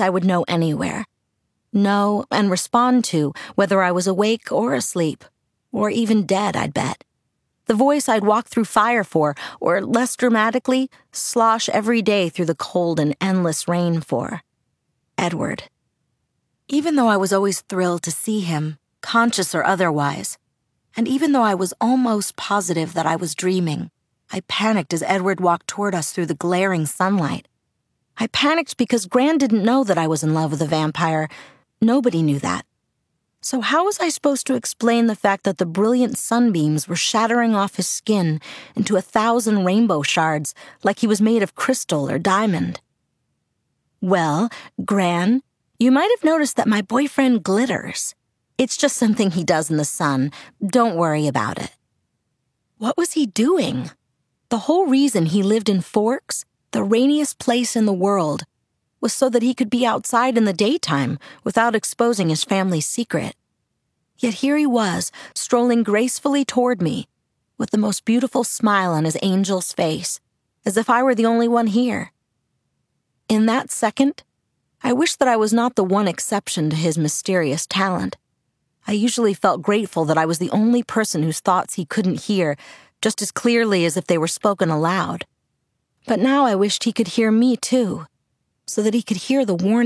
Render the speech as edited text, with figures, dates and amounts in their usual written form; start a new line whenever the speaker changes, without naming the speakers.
I would know anywhere. Know and respond to whether I was awake or asleep, or even dead, I'd bet. The voice I'd walk through fire for, or less dramatically, slosh every day through the cold and endless rain for. Edward. Even though I was always thrilled to see him, conscious or otherwise, and even though I was almost positive that I was dreaming, I panicked as Edward walked toward us through the glaring sunlight. I panicked because Gran didn't know that I was in love with a vampire. Nobody knew that. So how was I supposed to explain the fact that the brilliant sunbeams were shattering off his skin into 1,000 rainbow shards like he was made of crystal or diamond? Well, Gran, you might have noticed that my boyfriend glitters. It's just something he does in the sun. Don't worry about it. What was he doing? The whole reason he lived in Forks, the rainiest place in the world, was so that he could be outside in the daytime without exposing his family's secret. Yet here he was, strolling gracefully toward me, with the most beautiful smile on his angel's face, as if I were the only one here. In that second, I wished that I was not the one exception to his mysterious talent. I usually felt grateful that I was the only person whose thoughts he couldn't hear just as clearly as if they were spoken aloud. But now I wished he could hear me too, so that he could hear the warning